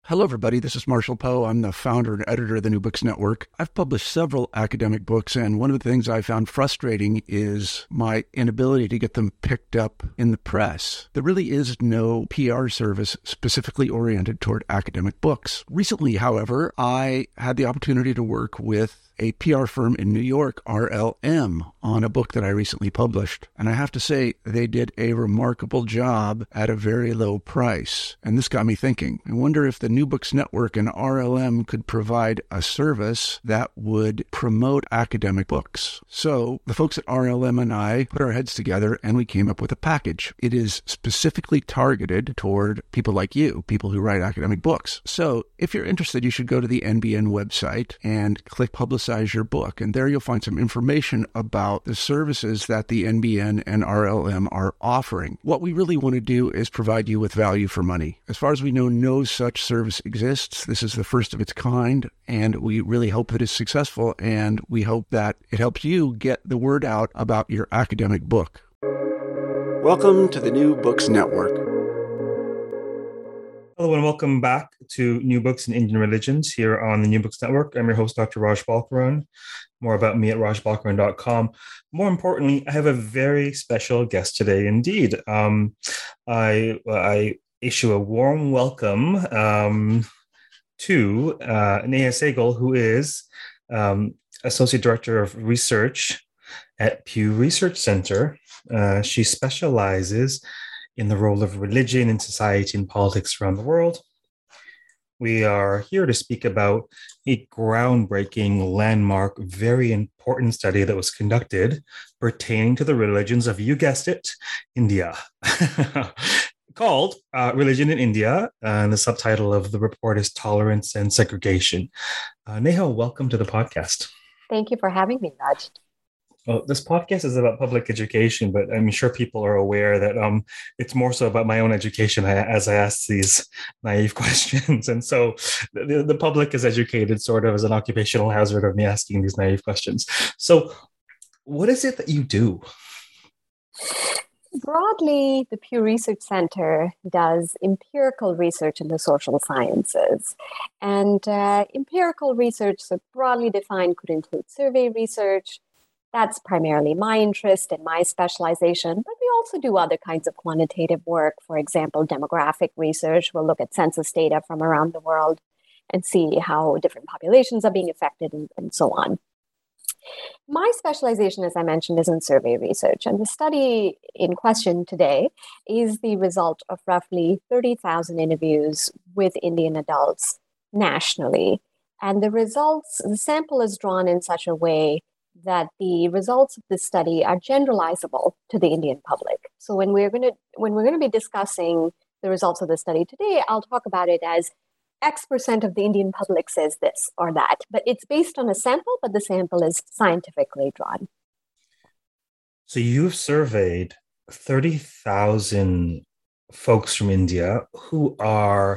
Hello, everybody. This is Marshall Poe. I'm the founder and editor of the New Books Network. I've published several academic books, and one of the things I found frustrating is my inability to get them picked up in the press. There really is no PR service specifically oriented toward academic books. Recently, however, I had the opportunity to work with a PR firm in New York, RLM, on a book that I recently published. And I have to say, they did a remarkable job at a very low price. And this got me thinking. I wonder if the New Books Network and RLM could provide a service that would promote academic books. So the folks at RLM and I put our heads together and we came up with a package. It is specifically targeted toward people like you, people who write academic books. So if you're interested, you should go to the NBN website and click Publicize Your Book. And there you'll find some information about the services that the NBN and RLM are offering. What we really want to do is provide you with value for money. As far as we know, no such service exists. This is the first of its kind, and we really hope that it's successful, and we hope that it helps you get the word out about your academic book. Welcome to the New Books Network. Hello and welcome back to New Books in Indian Religions here on the New Books Network. I'm your host, Dr. Raj Balkaran. More about me at rajbalkaran.com. More importantly, I have a very special guest today indeed. I issue a warm welcome to Neha Sehgal, who is Associate Director of Research at Pew Research Center. She specializes in the role of religion in society and politics around the world. We are here to speak about a groundbreaking, landmark, very important study that was conducted pertaining to the religions of, you guessed it, India, called Religion in India, and the subtitle of the report is Tolerance and Segregation. Neha, welcome to the podcast. Thank you for having me, Raj. Well, this podcast is about public education, but I'm sure people are aware that it's more so about my own education as I ask these naive questions. And so the public is educated sort of as an occupational hazard of me asking these naive questions. So what is it that you do? Broadly, the Pew Research Center does empirical research in the social sciences. And empirical research, so broadly defined, could include survey research. That's primarily my interest and my specialization, but we also do other kinds of quantitative work. For example, demographic research. We'll look at census data from around the world and see how different populations are being affected and so on. My specialization, as I mentioned, is in survey research. And the study in question today is the result of roughly 30,000 interviews with Indian adults nationally. And the sample is drawn in such a way that the results of this study are generalizable to the Indian public. So when we're going to be discussing the results of the study today, I'll talk about it as X% of the Indian public says this or that. But it's based on a sample, but the sample is scientifically drawn. So you've surveyed 30,000 folks from India who are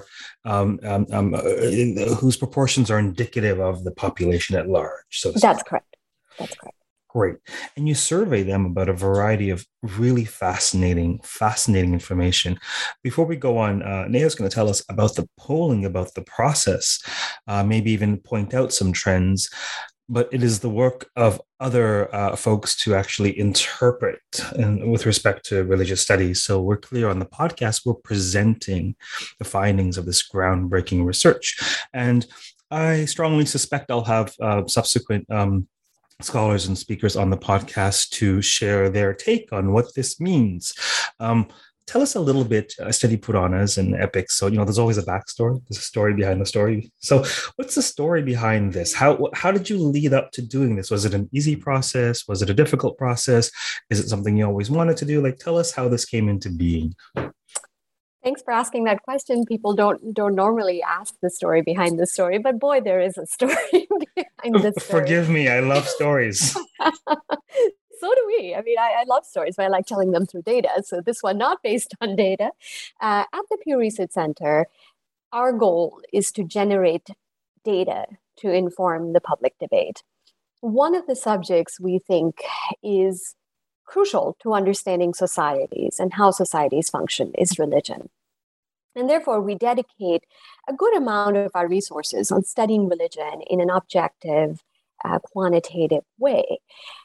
whose proportions are indicative of the population at large. So that's correct. That's correct. Great. And you survey them about a variety of really fascinating information. Before we go on, Neha's going to tell us about the polling, about the process, maybe even point out some trends. But it is the work of other folks to actually interpret and with respect to religious studies. So we're clear on the podcast, we're presenting the findings of this groundbreaking research. And I strongly suspect I'll have subsequent scholars and speakers on the podcast to share their take on what this means. Tell us a little bit, a study put on as an epic. So, there's always a backstory. There's a story behind the story. So what's the story behind this? How did you lead up to doing this? Was it an easy process? Was it a difficult process? Is it something you always wanted to do? Tell us how this came into being. Thanks for asking that question. People don't normally ask the story behind the story, but boy, there is a story behind this story. Forgive me, I love stories. So do we. I mean, I love stories, but I like telling them through data. So this one not based on data. At the Pew Research Center, our goal is to generate data to inform the public debate. One of the subjects we think is crucial to understanding societies and how societies function is religion. And therefore, we dedicate a good amount of our resources on studying religion in an objective, quantitative way.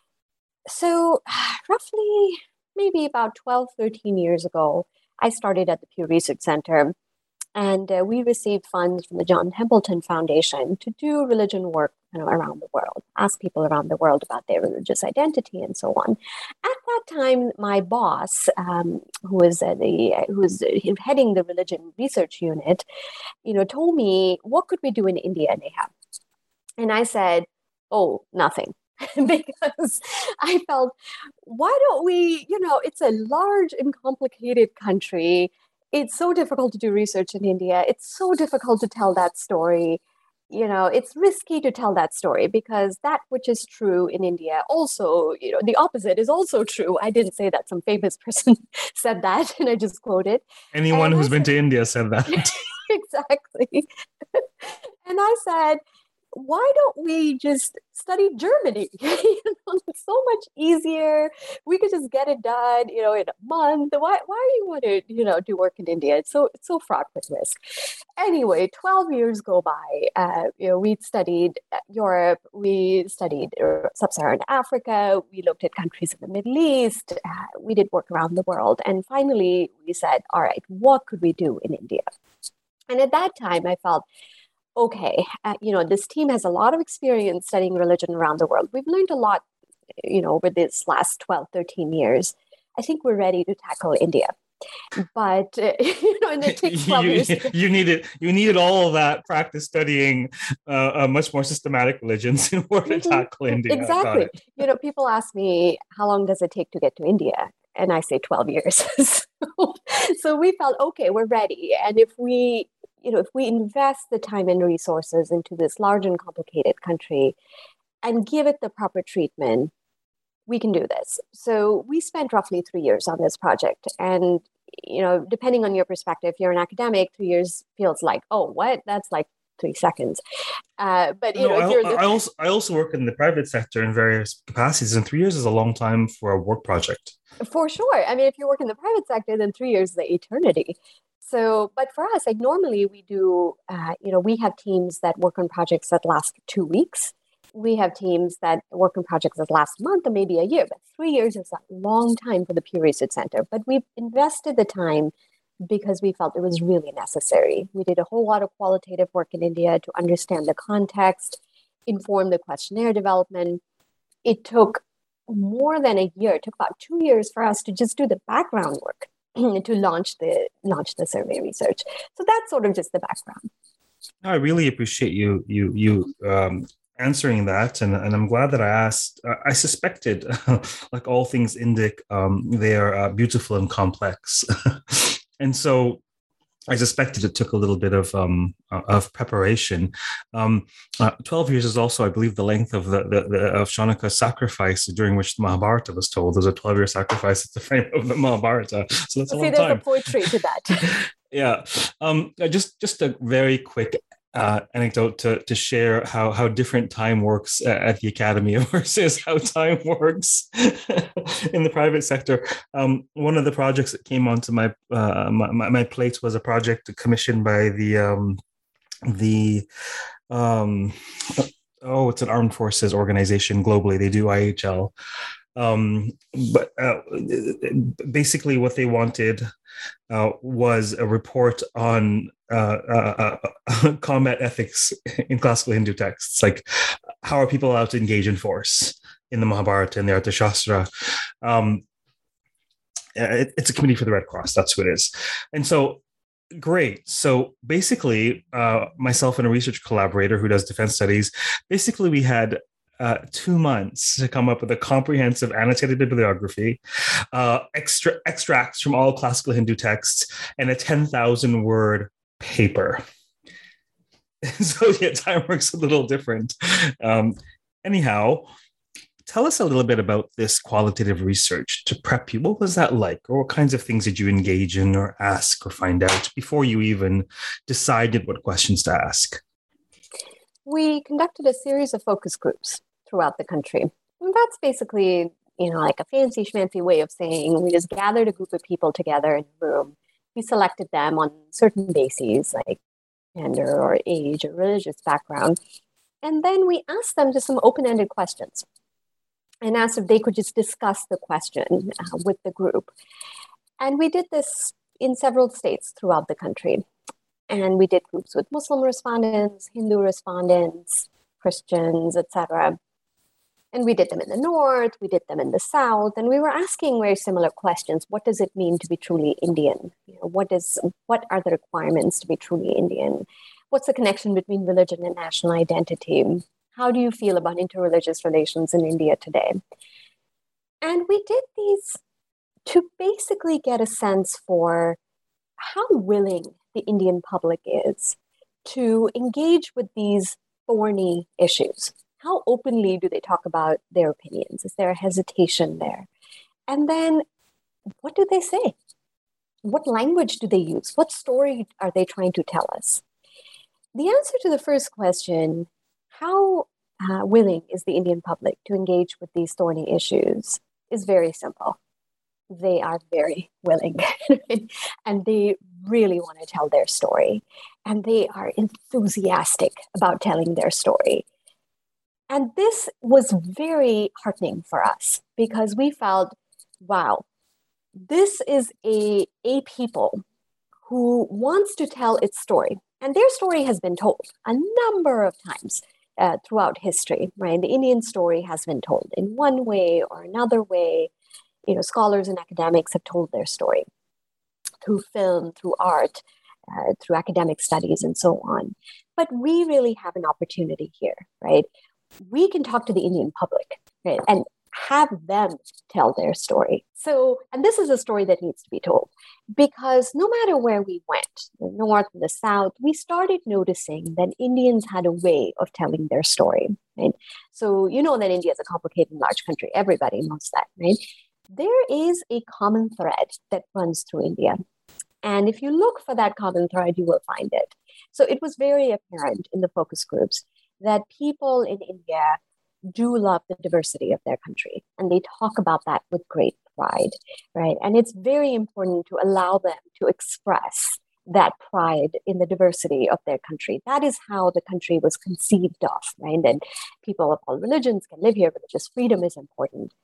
So, roughly maybe about 12, 13 years ago, I started at the Pew Research Center, and we received funds from the John Templeton Foundation to do religion work around the world, ask people around the world about their religious identity and so on. At that time, my boss, who was heading the religion research unit, told me, "What could we do in India, Neha?" And I said, "Oh, nothing." Because I felt, why don't we, it's a large and complicated country. It's so difficult to do research in India. It's so difficult to tell that story. It's risky to tell that story because that which is true in India also, the opposite is also true. I didn't say that. Some famous person said that, and I just quoted. Anyone who's been to India said that. Exactly. And I said, why don't we just study Germany? It's so much easier. We could just get it done, in a month. Why do you want to, do work in India? It's so fraught with risk. Anyway, 12 years go by. We studied Europe. We studied Sub-Saharan Africa. We looked at countries in the Middle East. We did work around the world. And finally, we said, all right, what could we do in India? And at that time, I felt, okay, this team has a lot of experience studying religion around the world. We've learned a lot, over this last 12, 13 years. I think we're ready to tackle India. But, and it takes 12 years. You needed all of that practice studying much more systematic religions in order to tackle India. Exactly. People ask me, how long does it take to get to India? And I say 12 years. So we felt, okay, we're ready. And if we invest the time and resources into this large and complicated country and give it the proper treatment, we can do this. So we spent roughly 3 years on this project. And, depending on your perspective, if you're an academic, 3 years feels like, oh, what? That's like 3 seconds. But, I also work in the private sector in various capacities, and 3 years is a long time for a work project. For sure. I mean, if you work in the private sector, then 3 years is an eternity. So, but for us, like normally we do, we have teams that work on projects that last 2 weeks. We have teams that work on projects that last a month or maybe a year, but 3 years is a long time for the Pew Research Center. But we've invested the time because we felt it was really necessary. We did a whole lot of qualitative work in India to understand the context, inform the questionnaire development. It took more than a year. It took about 2 years for us to just do the background work to launch the survey research. So that's sort of just the background. I really appreciate you answering that, and I'm glad that I asked. I suspected, like all things Indic, they are beautiful and complex, and so I suspected it took a little bit of preparation. 12 years is also, I believe, the length of of Shaunaka's sacrifice, during which the Mahabharata was told. There's a 12-year sacrifice at the frame of the Mahabharata, so that's a long time. There's a poetry to that. Yeah, just a very quick anecdote to share how different time works at the academy versus how time works in the private sector. One of the projects that came onto my plate was a project commissioned by it's an armed forces organization globally. They do IHL. But basically what they wanted was a report on combat ethics in classical Hindu texts. Like, how are people allowed to engage in force in the Mahabharata and the Arthashastra? It's a committee for the Red Cross. That's who it is. And so, great. So basically, myself and a research collaborator who does defense studies, basically we had 2 months to come up with a comprehensive annotated bibliography, extracts from all classical Hindu texts, and a 10,000 word paper. So yeah, time works a little different. Anyhow, tell us a little bit about this qualitative research to prep you. What was that like? Or what kinds of things did you engage in or ask or find out before you even decided what questions to ask? We conducted a series of focus groups throughout the country. And that's basically, like a fancy schmancy way of saying we just gathered a group of people together in a room We selected them on certain bases like gender or age or religious background. And then we asked them just some open-ended questions and asked if they could just discuss the question with the group. And we did this in several states throughout the country. And we did groups with Muslim respondents, Hindu respondents, Christians, etc. And we did them in the North, we did them in the South, and we were asking very similar questions. What does it mean to be truly Indian? What are the requirements to be truly Indian? What's the connection between religion and national identity? How do you feel about interreligious relations in India today? And we did these to basically get a sense for how willing the Indian public is to engage with these thorny issues. How openly do they talk about their opinions? Is there a hesitation there? And then what do they say? What language do they use? What story are they trying to tell us? The answer to the first question, how willing is the Indian public to engage with these thorny issues, is very simple. They are very willing and they really want to tell their story. And they are enthusiastic about telling their story. And this was very heartening for us because we felt, wow, this is a people who wants to tell its story. And their story has been told a number of times throughout history, right? The Indian story has been told in one way or another way. Scholars and academics have told their story through film, through art, through academic studies, and so on. But we really have an opportunity here, right? We can talk to the Indian public, right, and have them tell their story. And this is a story that needs to be told because no matter where we went, the North and the South, we started noticing that Indians had a way of telling their story, right? So that India is a complicated, large country. Everybody knows that, right? There is a common thread that runs through India. And if you look for that common thread, you will find it. So it was very apparent in the focus groups that people in India do love the diversity of their country. And they talk about that with great pride, right? And it's very important to allow them to express that pride in the diversity of their country. That is how the country was conceived of, right? And people of all religions can live here. Religious freedom is important.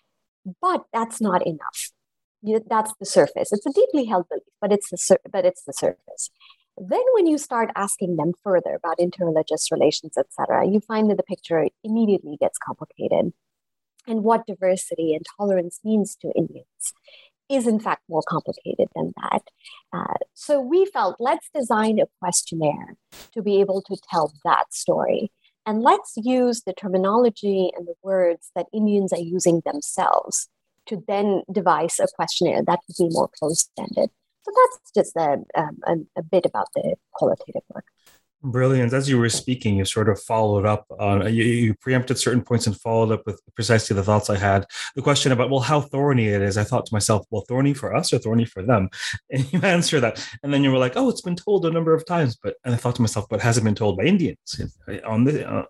But that's not enough. That's the surface. It's a deeply held belief, but it's the surface. Then when you start asking them further about interreligious relations, etc., you find that the picture immediately gets complicated. And what diversity and tolerance means to Indians is in fact more complicated than that. So we felt, let's design a questionnaire to be able to tell that story. And let's use the terminology and the words that Indians are using themselves to then devise a questionnaire that would be more closed-ended. So that's just a bit about the qualitative work. Brilliant. As you were speaking, you sort of followed up on, you preempted certain points and followed up with precisely the thoughts I had. The question about, well, how thorny it is. I thought to myself, well, thorny for us or thorny for them? And you answer that. And then you were like, oh, it's been told a number of times. And I thought to myself, but has it been told by Indians on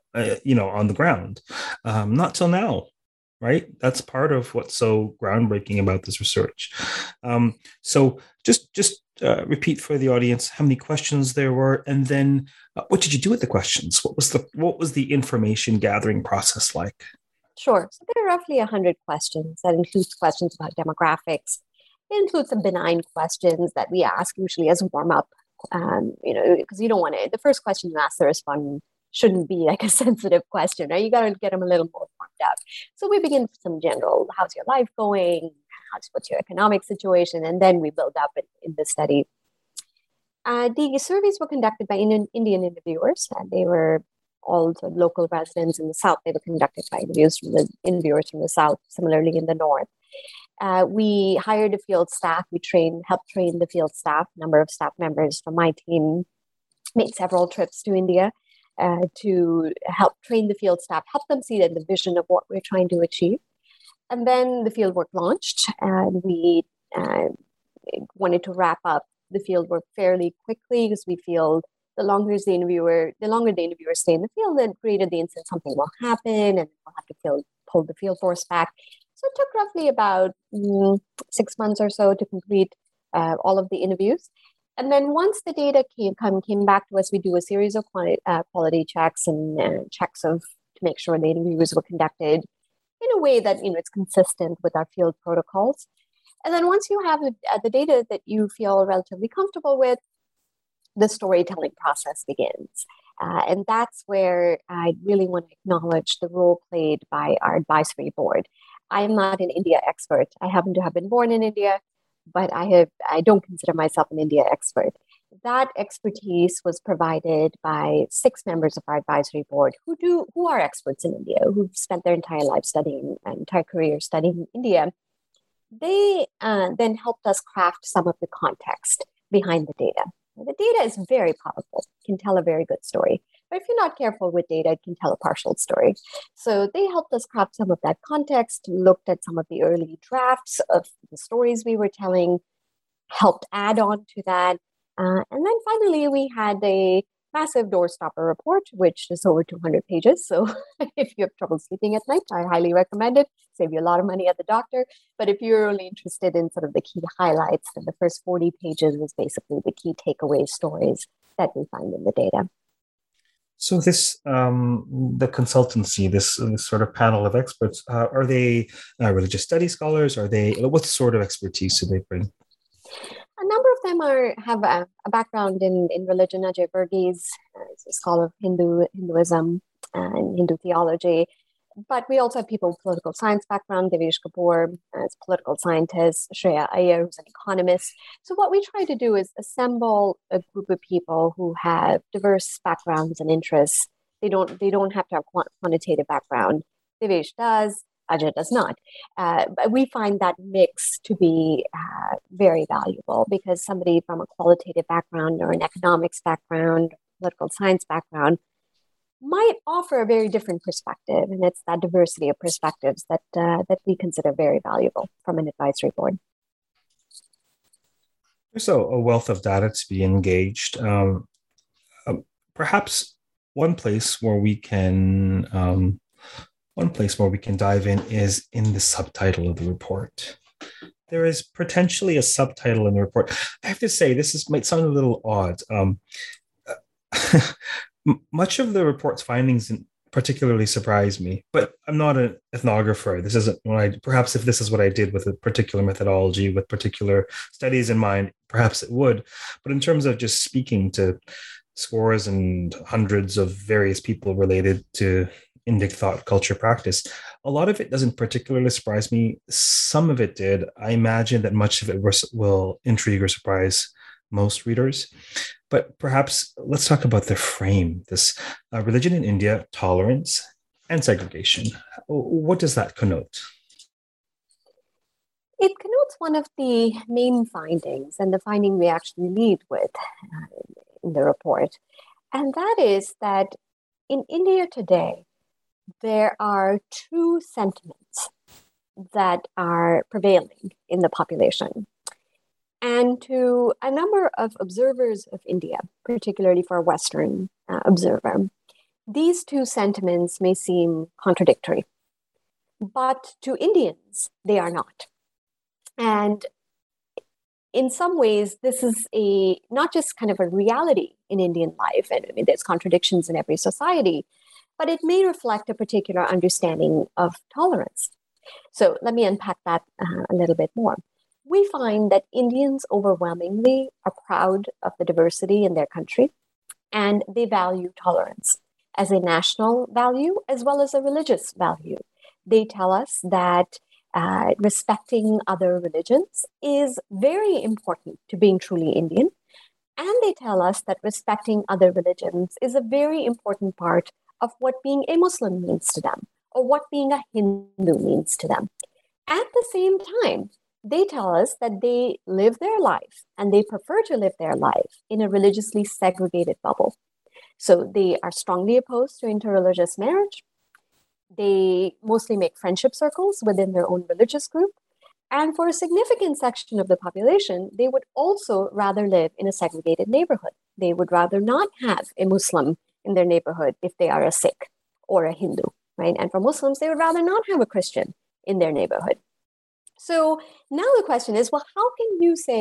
the ground? Not till now. Right? That's part of what's so groundbreaking about this research. So just repeat for the audience how many questions there were, and then what did you do with the questions? What was the information gathering process like? Sure. So there are roughly 100 questions. That includes questions about demographics. It includes some benign questions that we ask usually as warm up. Because you don't want to. The first question you ask the respondent shouldn't be like a sensitive question, right? You got to get them a little more warmed up. So we begin with some general, how's your life going? What's your economic situation? And then we build up in the study. The surveys were conducted by Indian interviewers. They were all local residents in the South. They were conducted by interviewers from the South, similarly in the North. We hired a field staff. We helped train the field staff. A number of staff members from my team made several trips to India to help train the field staff, help them see the vision of what we're trying to achieve. And then the fieldwork launched, and we wanted to wrap up the fieldwork fairly quickly because we feel the longer the interviewers stay in the field, the greater the instance something will happen, and we'll have to pull the field force back. So it took roughly about 6 months or so to complete all of the interviews. And then once the data came back to us, we do a series of quality checks and checks to make sure the interviews were conducted in a way that it's consistent with our field protocols. And then once you have the data that you feel relatively comfortable with, the storytelling process begins. And that's where I really want to acknowledge the role played by our advisory board. I'm not an India expert. I happen to have been born in India, but I don't consider myself an India expert. That expertise was provided by 6 members of our advisory board who are experts in India, who've spent their entire career studying India. They then helped us craft some of the context behind the data. The data is very powerful, can tell a very good story. But if you're not careful with data, it can tell a partial story. So they helped us craft some of that context, looked at some of the early drafts of the stories we were telling, helped add on to that. And then finally, we had a massive doorstopper report, which is over 200 pages. So if you have trouble sleeping at night, I highly recommend it. Save you a lot of money at the doctor. But if you're only interested in sort of the key highlights, then the first 40 pages is basically the key takeaway stories that we find in the data. So this, the consultancy, this sort of panel of experts, are they religious studies scholars? What sort of expertise do they bring? A number of them have a background in religion. Ajay Verghese is a scholar of Hinduism and Hindu theology. But we also have people with political science background. Devesh Kapoor is a political scientist. Shreya Iyer, who's an economist. So what we try to do is assemble a group of people who have diverse backgrounds and interests. They don't have to have quantitative background. Devesh does. Ajay does not. But we find that mix to be very valuable because somebody from a qualitative background or an economics background, political science background, might offer a very different perspective. And it's that diversity of perspectives that we consider very valuable from an advisory board. There's a wealth of data to be engaged. Perhaps one place where we can dive in is in the subtitle of the report. There is potentially a subtitle in the report. I have to say, might sound a little odd. Much of the report's findings particularly surprised me, but I'm not an ethnographer. This isn't perhaps if this is what I did with a particular methodology, with particular studies in mind, perhaps it would. But in terms of just speaking to scores and hundreds of various people related to Indic thought, culture, practice, a lot of it doesn't particularly surprise me. Some of it did. I imagine that much of it will intrigue or surprise most readers. But perhaps let's talk about the frame, this religion in India, tolerance and segregation. What does that connote? It connotes one of the main findings and the finding we actually lead with in the report. And that is that in India today, there are 2 sentiments that are prevailing in the population. And to a number of observers of India, particularly for a Western observer, these 2 sentiments may seem contradictory, but to Indians, they are not. And in some ways, this is not just kind of a reality in Indian life, and I mean, there's contradictions in every society, but it may reflect a particular understanding of tolerance. So let me unpack that a little bit more. We find that Indians overwhelmingly are proud of the diversity in their country, and they value tolerance as a national value as well as a religious value. They tell us that respecting other religions is very important to being truly Indian, and they tell us that respecting other religions is a very important part of what being a Muslim means to them, or what being a Hindu means to them. At the same time, they tell us that they live their life and they prefer to live their life in a religiously segregated bubble. So they are strongly opposed to interreligious marriage. They mostly make friendship circles within their own religious group. And for a significant section of the population, they would also rather live in a segregated neighborhood. They would rather not have a Muslim in their neighborhood if they are a Sikh or a Hindu, right? And for Muslims, they would rather not have a Christian in their neighborhood. So now the question is, well, how can you say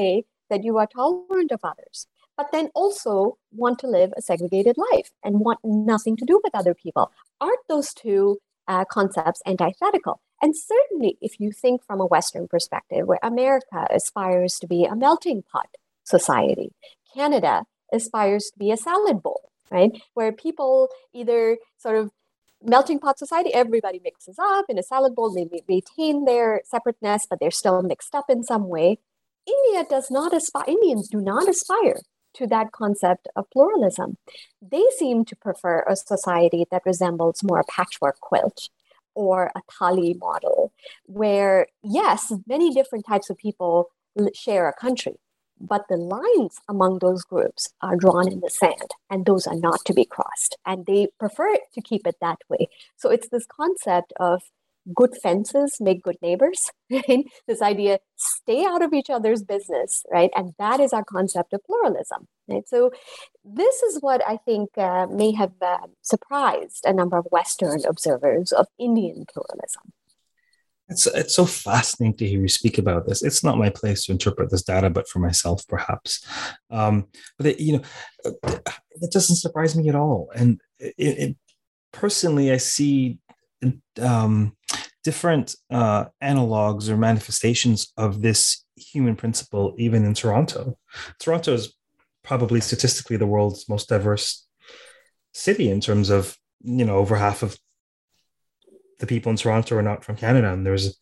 that you are tolerant of others, but then also want to live a segregated life and want nothing to do with other people. Aren't those two concepts antithetical? And certainly, if you think from a Western perspective, where America aspires to be a melting pot society, Canada aspires to be a salad bowl, right? Where people either sort of melting pot society, everybody mixes up in a salad bowl, they retain their separateness, but they're still mixed up in some way. Indians do not aspire to that concept of pluralism. They seem to prefer a society that resembles more a patchwork quilt or a thali model, where, yes, many different types of people share a country, but the lines among those groups are drawn in the sand, and those are not to be crossed. And they prefer to keep it that way. So it's this concept of good fences make good neighbors, right? This idea, stay out of each other's business, right? And that is our concept of pluralism, right? So this is what I think may have surprised a number of Western observers of Indian pluralism. It's so fascinating to hear you speak about this. It's not my place to interpret this data, but for myself, perhaps. It doesn't surprise me at all. And personally, I see different analogs or manifestations of this human principle, even in Toronto. Toronto is probably statistically the world's most diverse city in terms of, over half of the people in Toronto are not from Canada, and there's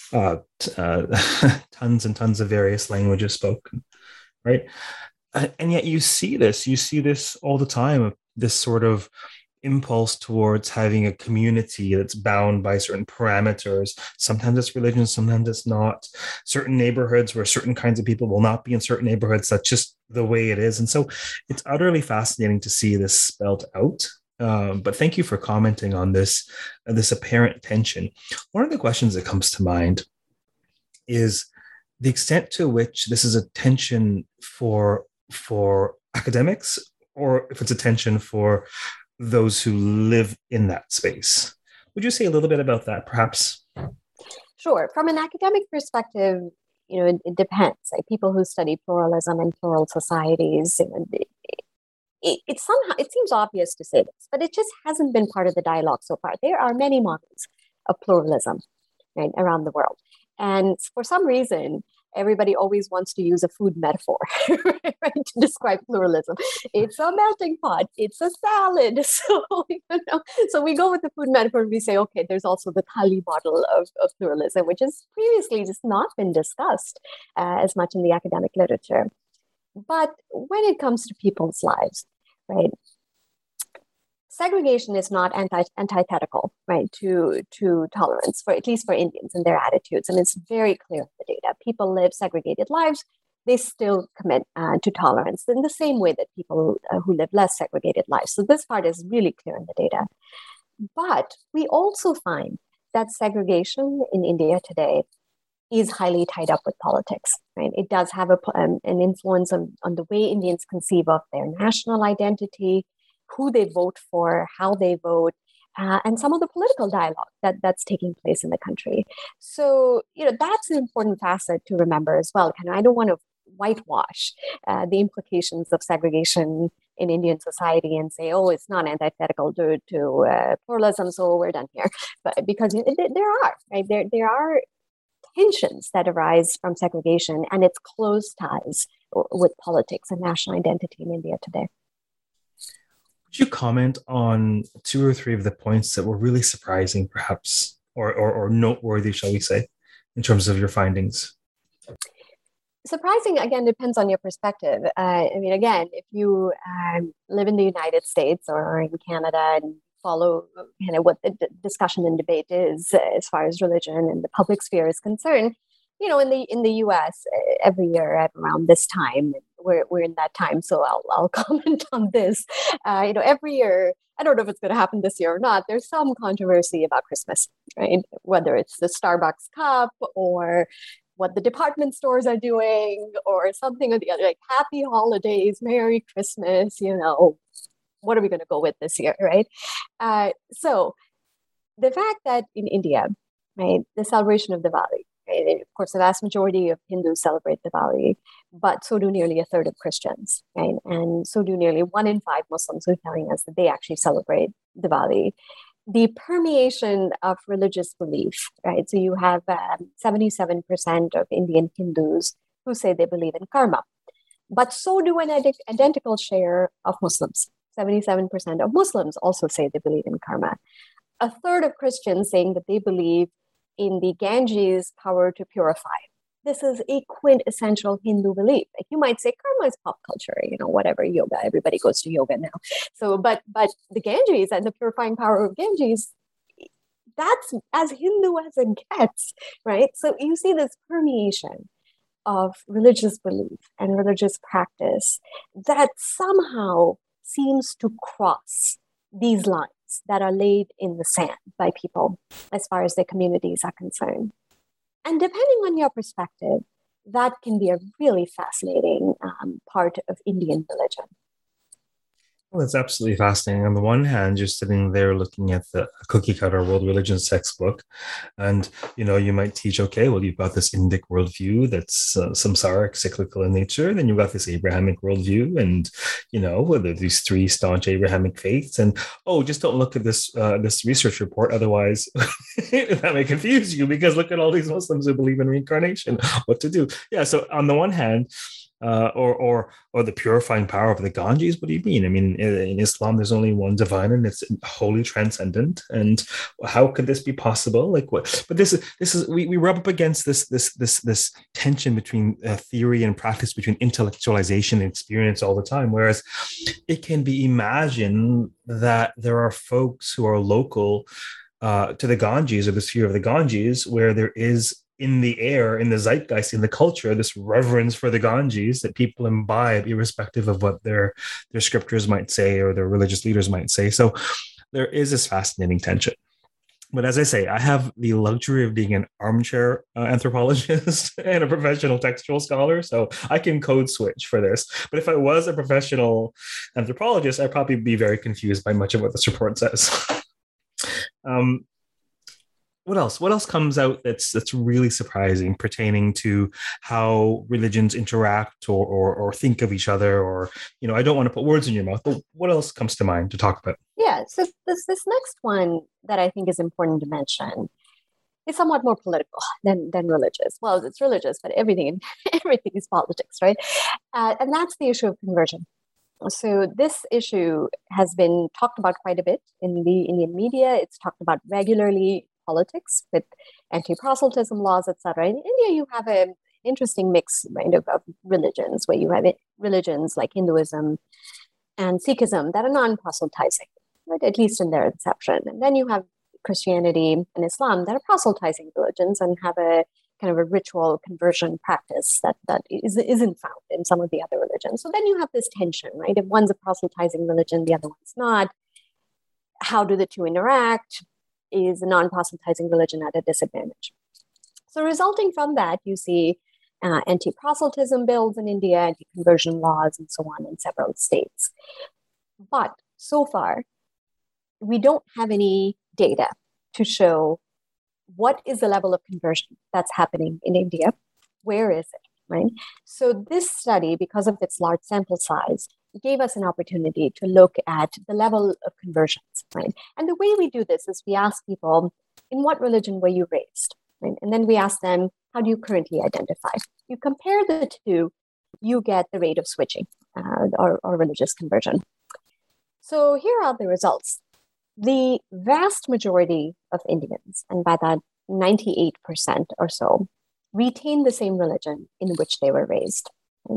tons and tons of various languages spoken, right? And yet you see this all the time, this sort of impulse towards having a community that's bound by certain parameters. Sometimes it's religion, sometimes it's not. Certain neighborhoods where certain kinds of people will not be in certain neighborhoods. That's just the way it is. And so it's utterly fascinating to see this spelled out. But thank you for commenting on this apparent tension. One of the questions that comes to mind is the extent to which this is a tension for academics, or if it's a tension for those who live in that space. Would you say a little bit about that, perhaps? Sure. From an academic perspective, it depends. Like people who study pluralism and plural societies, it seems obvious to say this, but it just hasn't been part of the dialogue so far. There are many models of pluralism, right, around the world. And for some reason, everybody always wants to use a food metaphor, right, to describe pluralism. It's a melting pot. It's a salad. So we go with the food metaphor and we say, okay, there's also the thali model of pluralism, which has previously just not been discussed as much in the academic literature. But when it comes to people's lives, right, segregation is not antithetical, right, to tolerance, at least for Indians and their attitudes. And it's very clear in the data. People live segregated lives. They still commit to tolerance in the same way that people who live less segregated lives. So this part is really clear in the data. But we also find that segregation in India today is highly tied up with politics, right? It does have an influence on the way Indians conceive of their national identity, who they vote for, how they vote, and some of the political dialogue that's taking place in the country. So, that's an important facet to remember as well. I don't want to whitewash the implications of segregation in Indian society and say, oh, it's not antithetical to pluralism, so we're done here. But because there are, right? There are tensions that arise from segregation and its close ties with politics and national identity in India today. Would you comment on two or three of the points that were really surprising, perhaps, or noteworthy, shall we say, in terms of your findings? Surprising, again, depends on your perspective. Again, if you live in the United States or in Canada and follow what the discussion and debate is as far as religion and the public sphere is concerned, in the U.S. every year at around this time, we're in that time, so I'll comment on this. Every year, I don't know if it's going to happen this year or not, there's some controversy about Christmas, right? Whether it's the Starbucks cup or what the department stores are doing or something or the other, like happy holidays, Merry Christmas, what are we going to go with this year, right? So the fact that in India, right, the celebration of Diwali Right? Of course, the vast majority of Hindus celebrate Diwali, but so do nearly a third of Christians, right? And so do nearly 1 in 5 Muslims, who are telling us that they actually celebrate Diwali. The permeation of religious belief, right? So you have 77% of Indian Hindus who say they believe in karma, but so do an identical share of Muslims. 77% of Muslims also say they believe in karma. A third of Christians saying that they believe in the Ganges' power to purify. This is a quintessential Hindu belief. Like, you might say karma is pop culture, whatever, yoga, everybody goes to yoga now. So, but the Ganges and the purifying power of Ganges, that's as Hindu as it gets, right? So you see this permeation of religious belief and religious practice that somehow seems to cross these lines that are laid in the sand by people as far as their communities are concerned. And depending on your perspective, that can be a really fascinating part of Indian religion. Well, that's absolutely fascinating. On the one hand, you're sitting there looking at the cookie cutter world religions textbook, and you might teach, okay, well, you've got this Indic worldview that's samsaric, cyclical in nature. Then you've got this Abrahamic worldview, and whether these 3 staunch Abrahamic faiths, and just don't look at this this research report, otherwise that may confuse you, because look at all these Muslims who believe in reincarnation. What to do? Yeah. So on the one hand, or the purifying power of the Ganges. What do you mean? I mean, in Islam, there's only one divine, and it's wholly transcendent. And how could this be possible? Like, what? But this is we rub up against this tension between theory and practice, between intellectualization and experience all the time. Whereas it can be imagined that there are folks who are local to the Ganges, or the sphere of the Ganges, where there is, in the air, in the zeitgeist, in the culture, this reverence for the Ganges that people imbibe, irrespective of what their scriptures might say or their religious leaders might say. So there is this fascinating tension. But as I say, I have the luxury of being an armchair anthropologist and a professional textual scholar, so I can code switch for this. But if I was a professional anthropologist, I'd probably be very confused by much of what this report says. What else? What else comes out that's really surprising, pertaining to how religions interact or think of each other? Or, I don't want to put words in your mouth, but what else comes to mind to talk about? Yeah. So this next one that I think is important to mention is somewhat more political than religious. Well, it's religious, but everything is politics, right? And that's the issue of conversion. So this issue has been talked about quite a bit in the Indian media. It's talked about regularly. Politics with anti-proselytism laws, etc. In India, you have an interesting mix, right, of religions, where you have religions like Hinduism and Sikhism that are non-proselytizing, right, at least in their inception. And then you have Christianity and Islam that are proselytizing religions and have a kind of a ritual conversion practice that isn't found in some of the other religions. So then you have this tension, right? If one's a proselytizing religion, the other one's not. How do the two interact? Is a non-proselytizing religion at a disadvantage? So resulting from that, you see anti-proselytism bills in India, anti-conversion laws, and so on in several states. But so far, we don't have any data to show what is the level of conversion that's happening in India. Where is it, right? So this study, because of its large sample size, gave us an opportunity to look at the level of conversions, right? And the way we do this is we ask people, in what religion were you raised? Right? And then we ask them, how do you currently identify? You compare the two, you get the rate of switching or religious conversion. So here are the results. The vast majority of Indians, and by that 98% or so, retain the same religion in which they were raised. Right?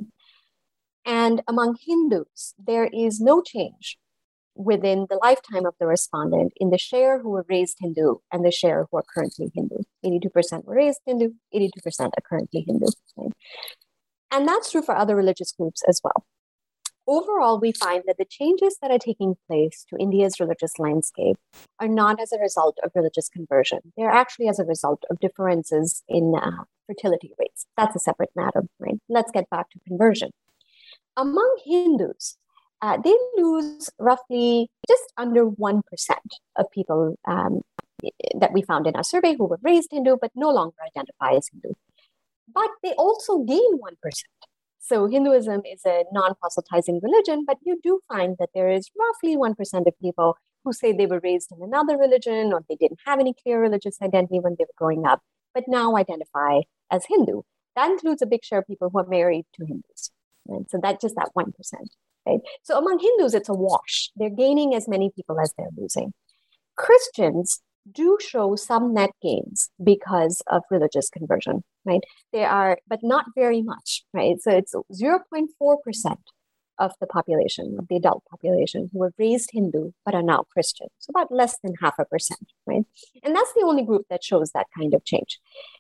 And among Hindus, there is no change within the lifetime of the respondent in the share who were raised Hindu and the share who are currently Hindu. 82% were raised Hindu, 82% are currently Hindu. Right? And that's true for other religious groups as well. Overall, we find that the changes that are taking place to India's religious landscape are not as a result of religious conversion. They're actually as a result of differences in fertility rates. That's a separate matter, right? Let's get back to conversion. Among Hindus, they lose roughly just under 1% of people that we found in our survey who were raised Hindu but no longer identify as Hindu. But they also gain 1%. So Hinduism is a non-proselytizing religion, but you do find that there is roughly 1% of people who say they were raised in another religion or they didn't have any clear religious identity when they were growing up, but now identify as Hindu. That includes a big share of people who are married to Hindus. Right? So that's just that 1%. Right? So among Hindus, it's a wash. They're gaining as many people as they're losing. Christians do show some net gains because of religious conversion, right? They are, but not very much, right? So it's 0.4% of the population, of the adult population, who were raised Hindu but are now Christian. So about less than 0.5%, right? And that's the only group that shows that kind of change.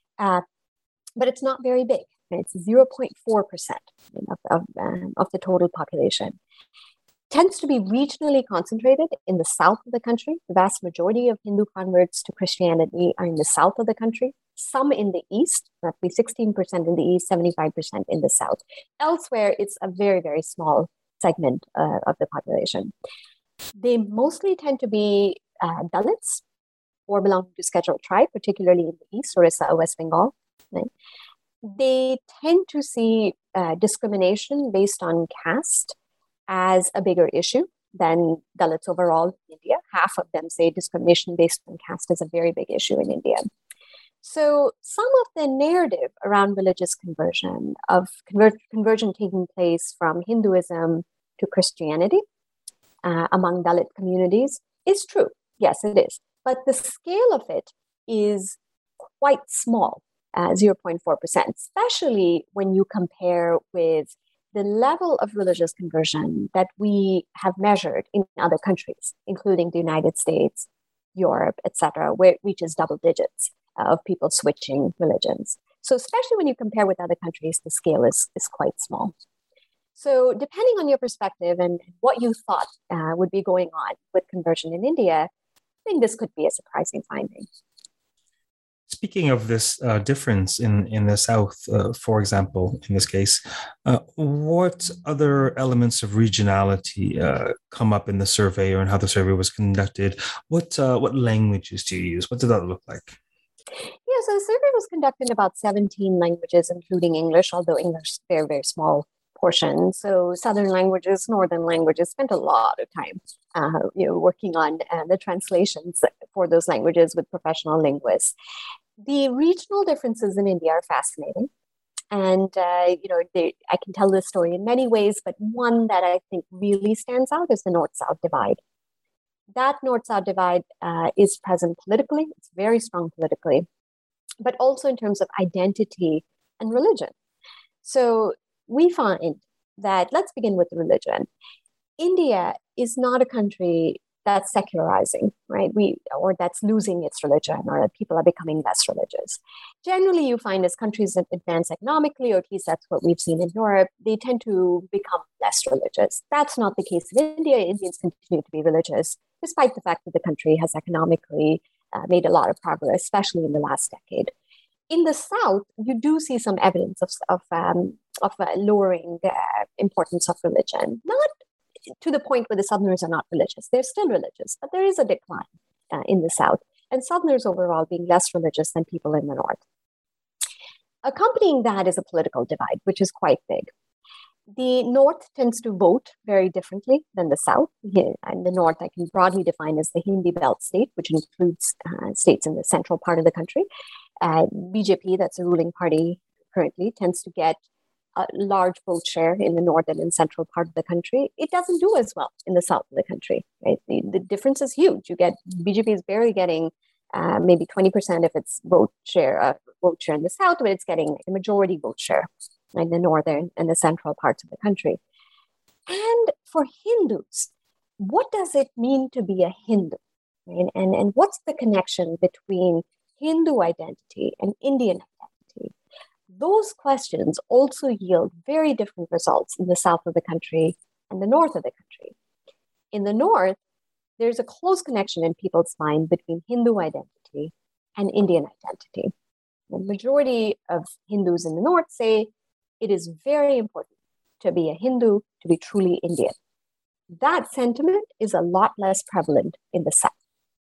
But it's not very big. Right? It's 0.4% of the total population. Tends to be regionally concentrated in the south of the country. The vast majority of Hindu converts to Christianity are in the south of the country, some in the east, roughly 16% in the east, 75% in the south. Elsewhere, it's a very, very small segment of the population. They mostly tend to be Dalits or belong to scheduled tribe, particularly in the east, Orissa, West Bengal. Right? They tend to see discrimination based on caste as a bigger issue than Dalits overall in India. Half of them say discrimination based on caste is a very big issue in India. So some of the narrative around religious conversion, of conversion taking place from Hinduism to Christianity among Dalit communities is true. Yes, it is. But the scale of it is quite small, 0.4%, especially when you compare with the level of religious conversion that we have measured in other countries, including the United States, Europe, etc., where it reaches double digits of people switching religions. So especially when you compare with other countries, the scale is quite small. So depending on your perspective and what you thought would be going on with conversion in India, I think this could be a surprising finding. Speaking of this difference in the South, for example, in this case, what other elements of regionality come up in the survey or in how the survey was conducted? What languages do you use? What did that look like? Yeah, so the survey was conducted in about 17 languages, including English, although English is a very, very small portion. So Southern languages, Northern languages, spent a lot of time working on the translations for those languages with professional linguists. The regional differences in India are fascinating. And, I can tell this story in many ways, but one that I think really stands out is the North-South divide. That North-South divide is present politically. It's very strong politically, but also in terms of identity and religion. So we find that, let's begin with religion. India is not a country that's secularizing, right? Or that's losing its religion, or that people are becoming less religious. Generally, you find as countries that advance economically, or at least that's what we've seen in Europe, they tend to become less religious. That's not the case in India. Indians continue to be religious, despite the fact that the country has economically made a lot of progress, especially in the last decade. In the South, you do see some evidence of lowering the importance of religion, not to the point where the Southerners are not religious. They're still religious, but there is a decline in the South, and Southerners overall being less religious than people in the North. Accompanying that is a political divide, which is quite big. The North tends to vote very differently than the South. And the North I can broadly define as the Hindi belt state, which includes states in the central part of the country. BJP, that's a ruling party currently, tends to get a large vote share in the northern and central part of the country. It doesn't do as well in the south of the country. Right? The difference is huge. BJP is barely getting maybe 20% of its vote share in the south, but it's getting a majority vote share in the northern and the central parts of the country. And for Hindus, what does it mean to be a Hindu? Right? And what's the connection between Hindu identity and Indian identity? Those questions also yield very different results in the south of the country and the north of the country. In the north, there's a close connection in people's mind between Hindu identity and Indian identity. The majority of Hindus in the north say it is very important to be a Hindu, to be truly Indian. That sentiment is a lot less prevalent in the south.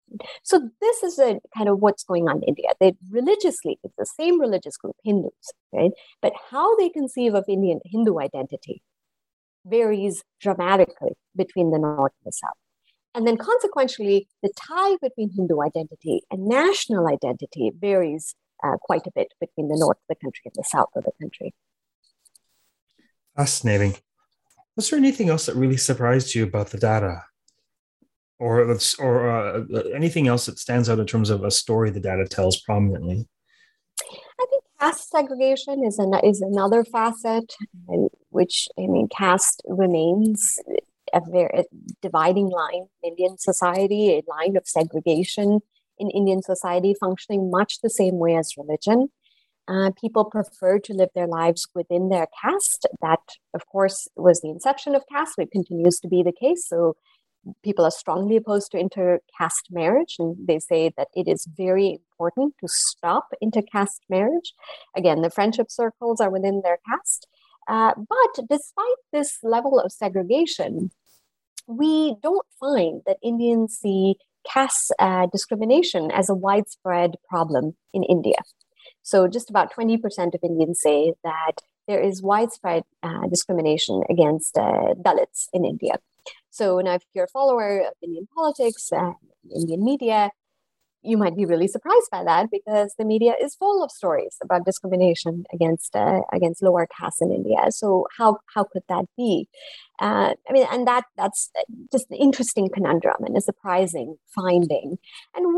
So this is a kind of what's going on in India. They religiously, it's the same religious group, Hindus, right? But how they conceive of Indian Hindu identity varies dramatically between the North and the South. And then consequentially, the tie between Hindu identity and national identity varies quite a bit between the north of the country and the south of the country. Fascinating. Was there anything else that really surprised you about the data? Or anything else that stands out in terms of a story the data tells prominently? I think caste segregation is another facet, which, I mean, caste remains a very dividing line in Indian society, a line of segregation in Indian society, functioning much the same way as religion. People prefer to live their lives within their caste. That, of course, was the inception of caste. It continues to be the case. So people are strongly opposed to intercaste marriage, and they say that it is very important to stop intercaste marriage. Again, the friendship circles are within their caste. But despite this level of segregation, we don't find that Indians see caste discrimination as a widespread problem in India. So just about 20% of Indians say that there is widespread discrimination against Dalits in India. So now if you're a follower of Indian politics, Indian media, you might be really surprised by that, because the media is full of stories about discrimination against lower castes in India. So how could that be? I mean, and that's just an interesting conundrum and a surprising finding. And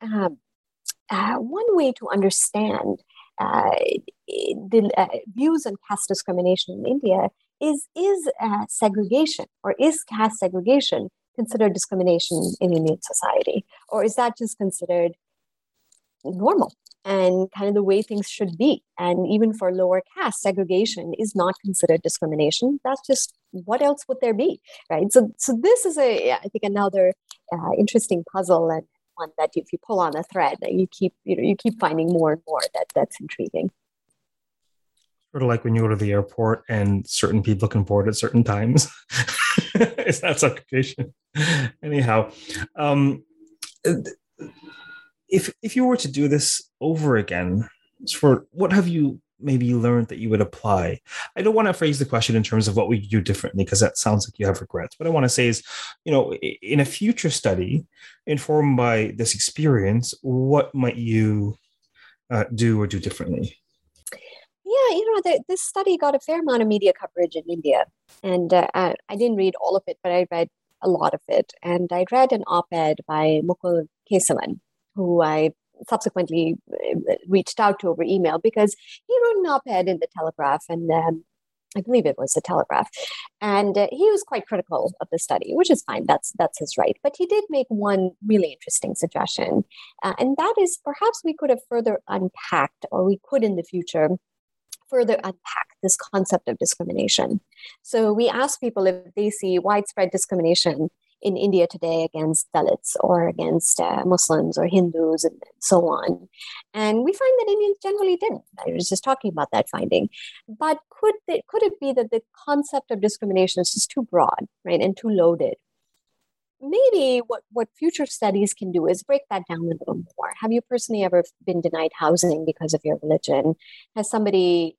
one way to understand the views on caste discrimination in India is segregation, or is caste segregation considered discrimination in Indian society? Or is that just considered normal and kind of the way things should be? And even for lower caste, segregation is not considered discrimination. That's just, what else would there be, right? So this is I think another interesting puzzle, and one that if you pull on a thread, that you keep finding more and more that's intriguing. Sort of like when you go to the airport and certain people can board at certain times. Is that segregation? Anyhow, if you were to do this over again, what have you maybe learned that you would apply? I don't want to phrase the question in terms of what would you do differently, because that sounds like you have regrets. What I want to say is, in a future study informed by this experience, what might you do or do differently? Yeah, this study got a fair amount of media coverage in India, and I didn't read all of it, but I read a lot of it. And I read an op-ed by Mukul Kesavan, who I subsequently reached out to over email, because he wrote an op-ed in the Telegraph, and I believe it was the Telegraph, and he was quite critical of the study, which is fine. That's his right. But he did make one really interesting suggestion, and that is, perhaps we could have further unpacked, or we could in the future further unpack this concept of discrimination. So we asked people if they see widespread discrimination in India today against Dalits, or against Muslims or Hindus, and so on. And we find that Indians generally didn't. I was just talking about that finding. But could it be that the concept of discrimination is just too broad, right, and too loaded? Maybe what future studies can do is break that down a little more. Have you personally ever been denied housing because of your religion? Has somebody,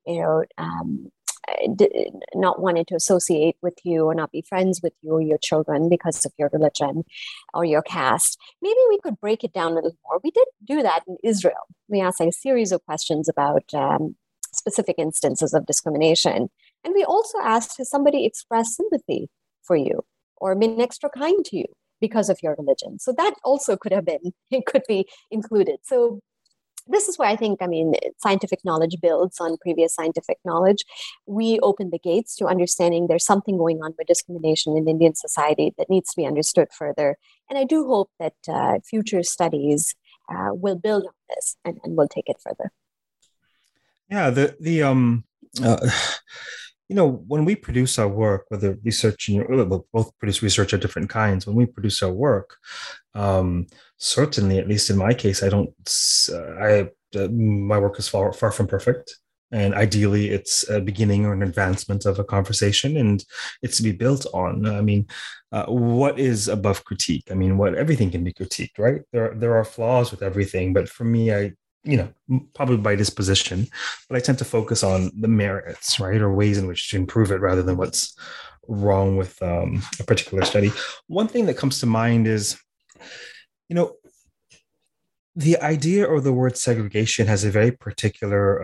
not wanted to associate with you or not be friends with you or your children because of your religion or your caste? Maybe we could break it down a little more. We did do that in Israel. We asked a series of questions about specific instances of discrimination. And we also asked, has somebody expressed sympathy for you or been extra kind to you because of your religion? So that also could be included. So this is where I think, scientific knowledge builds on previous scientific knowledge. We open the gates to understanding there's something going on with discrimination in Indian society that needs to be understood further. And I do hope that future studies will build on this and will take it further. Yeah, when we produce our work, whether research, we both produce research of different kinds. When we produce our work, certainly, at least in my case, my work is far from perfect. And ideally, it's a beginning or an advancement of a conversation, and it's to be built on. I mean, what is above critique? I mean, what everything can be critiqued, right? There are flaws with everything, but for me, probably by disposition, but I tend to focus on the merits, right, or ways in which to improve it rather than what's wrong with a particular study. One thing that comes to mind is, you know, the idea or the word segregation has a very particular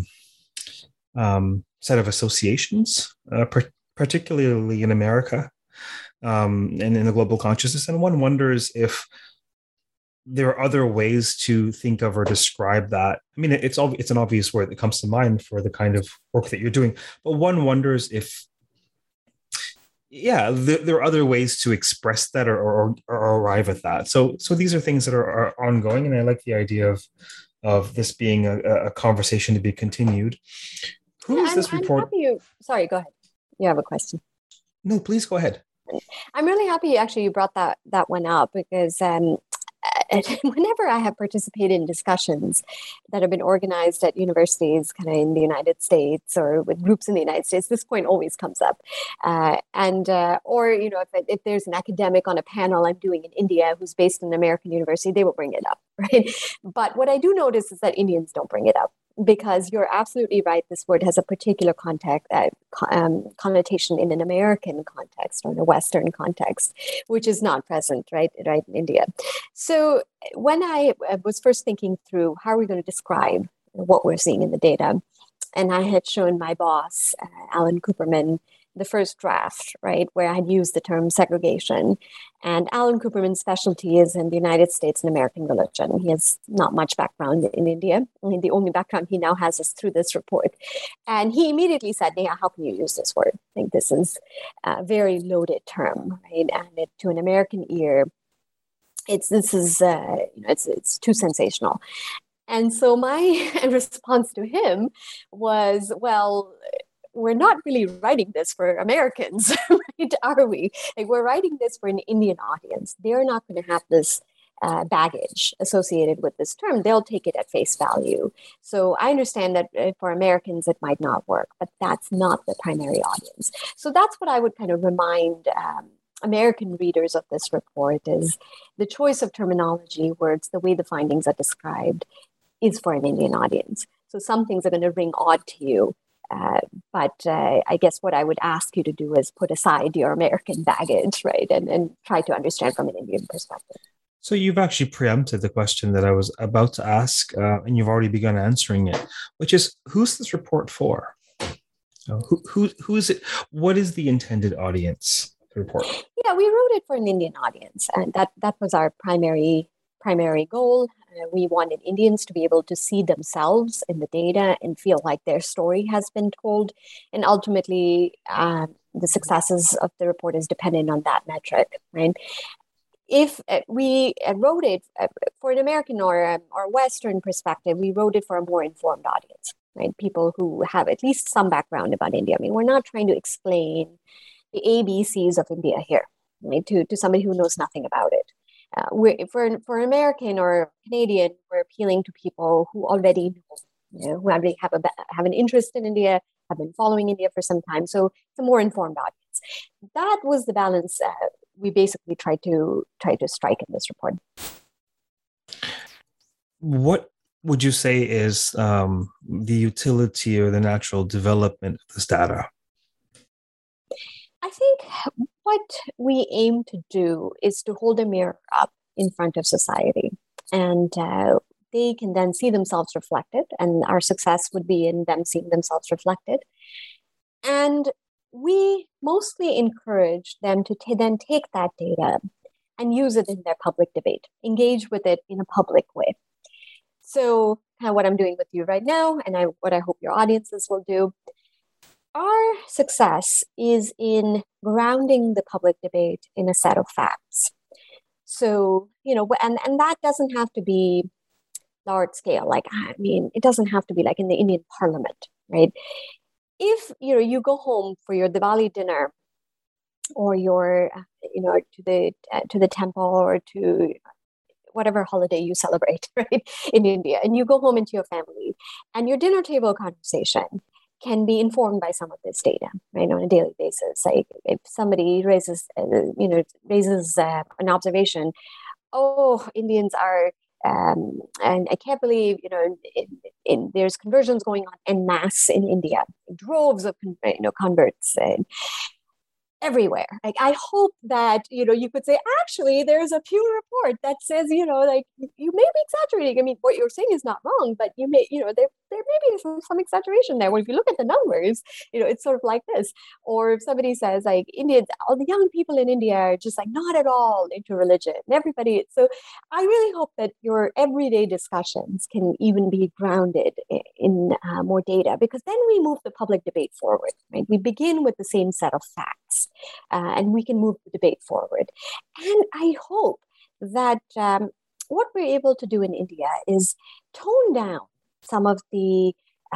set of associations, particularly in America and in the global consciousness. And one wonders if there are other ways to think of or describe that. I mean, it's an obvious word that comes to mind for the kind of work that you're doing, but one wonders if, there are other ways to express that or arrive at that. So these are things that are ongoing, and I like the idea of this being a conversation to be continued. Who is this report? Sorry, go ahead. You have a question. No, please go ahead. I'm really happy actually you brought that one up, because whenever I have participated in discussions that have been organized at universities kind of in the United States or with groups in the United States, this point always comes up. Or, if there's an academic on a panel I'm doing in India who's based in an American university, they will bring it up, right? But what I do notice is that Indians don't bring it up, because you're absolutely right. This word has a particular connotation in an American context or in a Western context, which is not present, right in India. So when I was first thinking through how are we going to describe what we're seeing in the data, and I had shown my boss, Alan Cooperman, the first draft, right, where I had used the term segregation. And Alan Cooperman's specialty is in the United States and American religion. He has not much background in India. I mean, the only background he now has is through this report. And he immediately said, Neha, how can you use this word? I think this is a very loaded term, right? And to an American ear, it's too sensational. And so my response to him was, well, we're not really writing this for Americans, right? Are we? Like, we're writing this for an Indian audience. They're not going to have this baggage associated with this term. They'll take it at face value. So I understand that for Americans, it might not work, but that's not the primary audience. So that's what I would kind of remind American readers of this report is the choice of terminology, words, the way the findings are described is for an Indian audience. So some things are going to ring odd to you. But I guess what I would ask you to do is put aside your American baggage, right, and try to understand from an Indian perspective. So you've actually preempted the question that I was about to ask, and you've already begun answering it, which is, who's this report for? Who is it? What is the intended audience report? Yeah, we wrote it for an Indian audience, and that was our primary goal. We wanted Indians to be able to see themselves in the data and feel like their story has been told. And ultimately, the successes of the report is dependent on that metric, right? If we wrote it for an American or Western perspective, we wrote it for a more informed audience, right? People who have at least some background about India. I mean, we're not trying to explain the ABCs of India here, right, to somebody who knows nothing about it. For an American or Canadian, we're appealing to people who already know, who already have an interest in India, have been following India for some time. So it's a more informed audience. That was the balance we basically tried to strike in this report. What would you say is the utility or the natural development of this data? I think what we aim to do is to hold a mirror up in front of society, and they can then see themselves reflected, and our success would be in them seeing themselves reflected. And we mostly encourage them to then take that data and use it in their public debate, engage with it in a public way. So kind of what I'm doing with you right now, and what I hope your audiences will do, our success is in grounding the public debate in a set of facts. So, and that doesn't have to be large scale. Like, I mean, it doesn't have to be like in the Indian parliament, right? If, you go home for your Diwali dinner or your, to the temple or to whatever holiday you celebrate, right, in India, and you go home into your family, and your dinner table conversation can be informed by some of this data, right, on a daily basis. Like if somebody raises an observation, oh, Indians are, and I can't believe, there's conversions going on en masse in India, droves of converts everywhere. Like I hope that you could say, actually there's a Pew report that says, like, you may be exaggerating. I mean, what you're saying is not wrong, but you may, there may be some exaggeration there. Well, if you look at the numbers, it's sort of like this. Or if somebody says, like, Indians, all the young people in India are just like not at all into religion, and everybody. So I really hope that your everyday discussions can even be grounded in more data, because then we move the public debate forward, right? We begin with the same set of facts, and we can move the debate forward. And I hope that what we're able to do in India is tone down some of the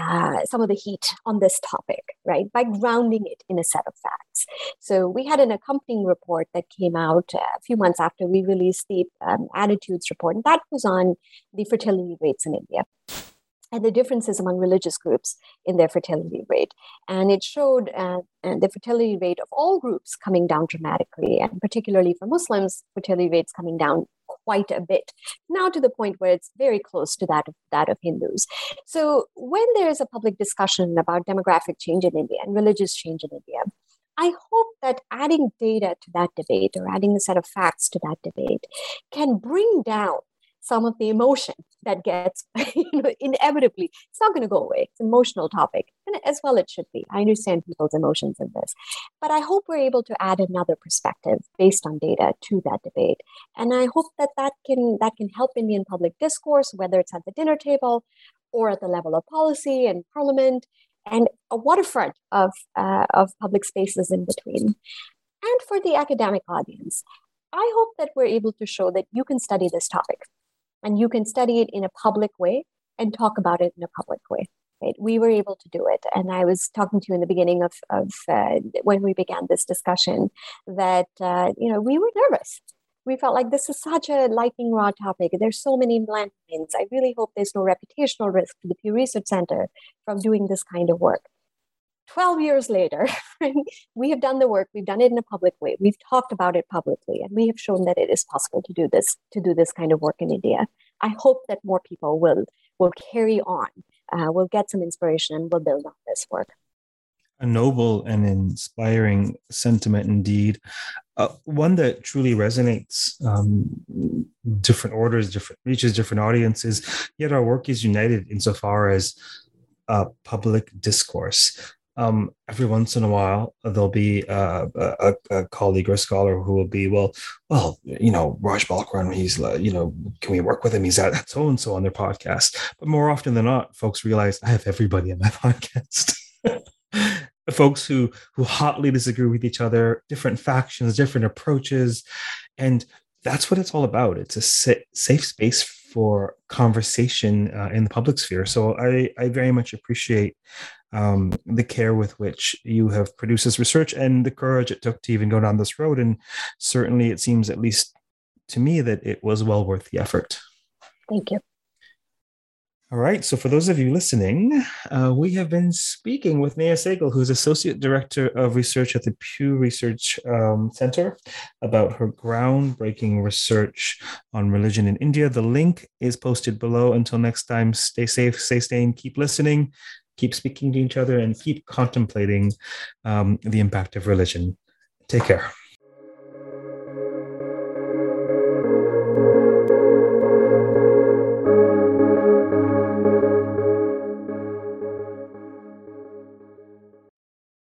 heat on this topic, right, by grounding it in a set of facts. So we had an accompanying report that came out a few months after we released the Attitudes report, and that was on the fertility rates in India and the differences among religious groups in their fertility rate. And it showed the fertility rate of all groups coming down dramatically, and particularly for Muslims, fertility rates coming down quite a bit, now to the point where it's very close to that of Hindus. So when there's a public discussion about demographic change in India and religious change in India, I hope that adding data to that debate, or adding a set of facts to that debate, can bring down some of the emotion that gets, inevitably, it's not going to go away. It's an emotional topic, and as well it should be. I understand people's emotions in this, but I hope we're able to add another perspective based on data to that debate. And I hope that can help Indian public discourse, whether it's at the dinner table or at the level of policy and parliament, and a waterfront of public spaces in between. And for the academic audience, I hope that we're able to show that you can study this topic, and you can study it in a public way and talk about it in a public way. Right? We were able to do it. And I was talking to you in the beginning of when we began this discussion that, we were nervous. We felt like this is such a lightning rod topic. There's so many landmines. I really hope there's no reputational risk to the Pew Research Center from doing this kind of work. 12 years later, we have done the work. We've done it in a public way. We've talked about it publicly, and we have shown that it is possible to do this kind of work in India. I hope that more people will carry on, will get some inspiration, and will build on this work. A noble and inspiring sentiment indeed. One that truly resonates, different orders, different reaches, different audiences, yet our work is united insofar as public discourse. Every once in a while, there'll be a colleague or scholar who will be, well, Raj Balkaran, he's, can we work with him? He's at so-and-so on their podcast. But more often than not, folks realize I have everybody on my podcast. Folks who hotly disagree with each other, different factions, different approaches. And that's what it's all about. It's a safe space for conversation in the public sphere. So I very much appreciate the care with which you have produced this research and the courage it took to even go down this road. And certainly it seems, at least to me, that it was well worth the effort. Thank you. All right. So for those of you listening, we have been speaking with Neha Sehgal, who's Associate Director of Research at the Pew Research Center, about her groundbreaking research on religion in India. The link is posted below. Until next time, stay safe, stay sane, keep listening, keep speaking to each other, and keep contemplating the impact of religion. Take care.